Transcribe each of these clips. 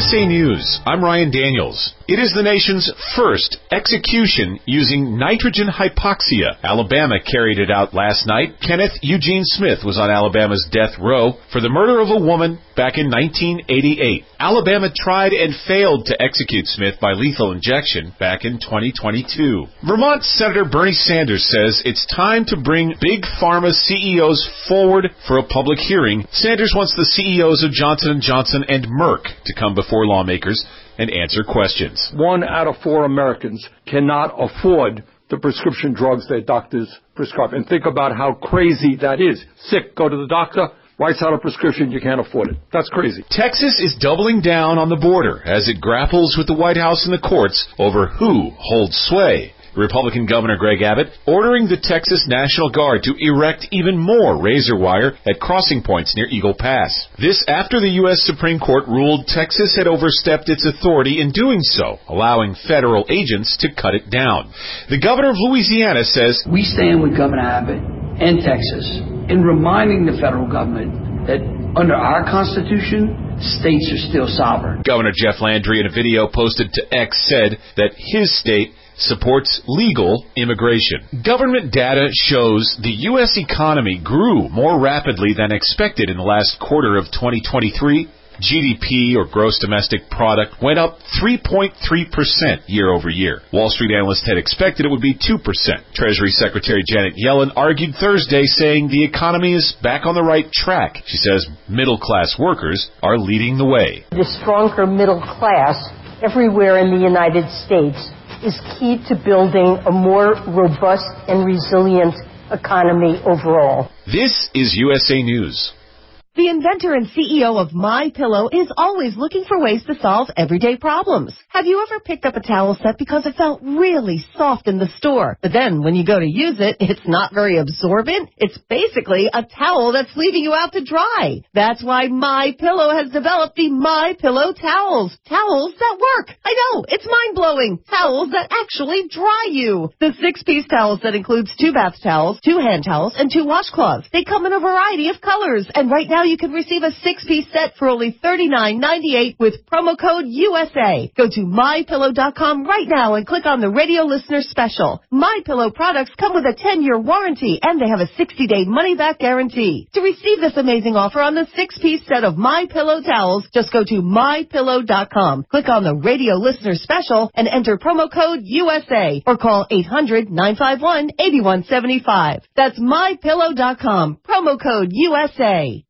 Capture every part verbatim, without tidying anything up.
S A News, I'm Ryan Daniels. It is the nation's first execution using nitrogen hypoxia. Alabama carried it out last night. Kenneth Eugene Smith was on Alabama's death row for the murder of a woman back in nineteen eighty-eight. Alabama tried and failed to execute Smith by lethal injection back in twenty twenty-two. Vermont Senator Bernie Sanders says it's time to bring Big Pharma C E Os forward for a public hearing. Sanders wants the C E Os of Johnson and Johnson and Merck to come before lawmakers and answer questions. One out of four Americans cannot afford the prescription drugs their doctors prescribe. And think about how crazy that is. Sick, go to the doctor, writes out a prescription, you can't afford it. That's crazy. Texas is doubling down on the border as it grapples with the White House and the courts over who holds sway. Republican Governor Greg Abbott ordering the Texas National Guard to erect even more razor wire at crossing points near Eagle Pass. This after the U S Supreme Court ruled Texas had overstepped its authority in doing so, allowing federal agents to cut it down. The governor of Louisiana says, "We stand with Governor Abbott and Texas in reminding the federal government that under our Constitution, states are still sovereign." Governor Jeff Landry, in a video posted to X, said that his state supports legal immigration. Government data shows the U S economy grew more rapidly than expected in the last quarter of twenty twenty-three. G D P, or gross domestic product, went up three point three percent year over year. Wall Street analysts had expected it would be two percent. Treasury Secretary Janet Yellen argued Thursday, saying the economy is back on the right track. She says middle-class workers are leading the way. The stronger middle class everywhere in the United States is key to building a more robust and resilient economy overall. This is U S A News. The inventor and C E O of MyPillow is always looking for ways to solve everyday problems. Have you ever picked up a towel set because it felt really soft in the store, but then when you go to use it, it's not very absorbent? It's basically a towel that's leaving you out to dry. That's why MyPillow has developed the MyPillow towels. Towels that work. I know, it's mind-blowing. Towels that actually dry you. The six-piece towel set includes two bath towels, two hand towels, and two washcloths. They come in a variety of colors, and right now you can receive a six-piece set for only thirty-nine ninety-eight with promo code U S A. Go to my pillow dot com right now and click on the radio listener special. MyPillow products come with a ten-year warranty, and they have a sixty-day money-back guarantee. To receive this amazing offer on the six-piece set of MyPillow towels, just go to my pillow dot com, click on the radio listener special, and enter promo code U S A, or call eight hundred nine five one eight one seven five. That's my pillow dot com, promo code U S A.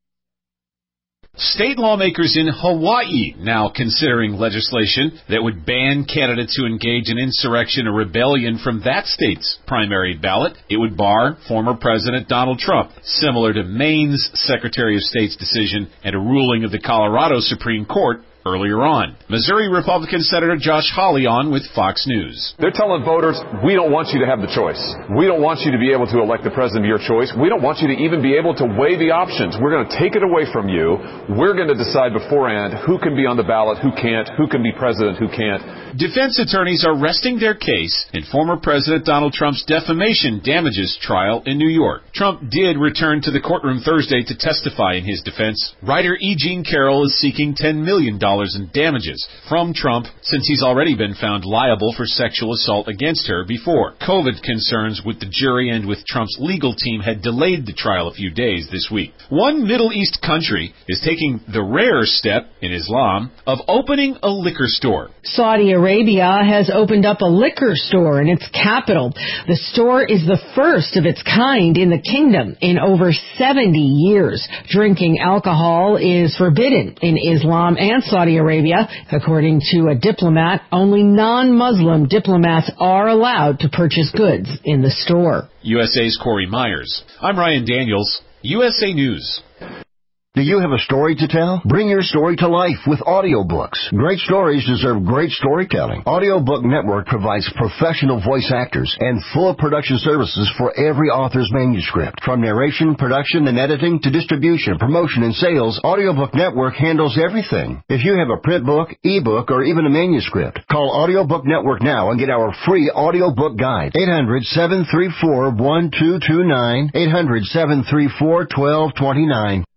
State lawmakers in Hawaii now considering legislation that would ban candidates who engage in insurrection or rebellion from that state's primary ballot. It would bar former President Donald Trump, similar to Maine's Secretary of State's decision and a ruling of the Colorado Supreme Court earlier on. Missouri Republican Senator Josh Hawley on with Fox News. They're telling voters, we don't want you to have the choice. We don't want you to be able to elect the president of your choice. We don't want you to even be able to weigh the options. We're going to take it away from you. We're going to decide beforehand who can be on the ballot, who can't, who can be president, who can't. Defense attorneys are resting their case in former President Donald Trump's defamation damages trial in New York. Trump did return to the courtroom Thursday to testify in his defense. Writer E. Jean Carroll is seeking ten million dollars in damages from Trump since he's already been found liable for sexual assault against her before. COVID concerns with the jury and with Trump's legal team had delayed the trial a few days this week. One Middle East country is taking the rare step in Islam of opening a liquor store. Saudi Arabia has opened up a liquor store in its capital. The store is the first of its kind in the kingdom in over seventy years. Drinking alcohol is forbidden in Islam and Saudi Arabia. According to a diplomat, only non-Muslim diplomats are allowed to purchase goods in the store. U S A's Corey Myers. I'm Ryan Daniels, U S A News. Do you have a story to tell? Bring your story to life with audiobooks. Great stories deserve great storytelling. Audiobook Network provides professional voice actors and full production services for every author's manuscript. From narration, production, and editing to distribution, promotion, and sales, Audiobook Network handles everything. If you have a print book, ebook, or even a manuscript, call Audiobook Network now and get our free audiobook guide. eight hundred, seven three four, one two two nine, eight hundred, seven three four, one two two nine.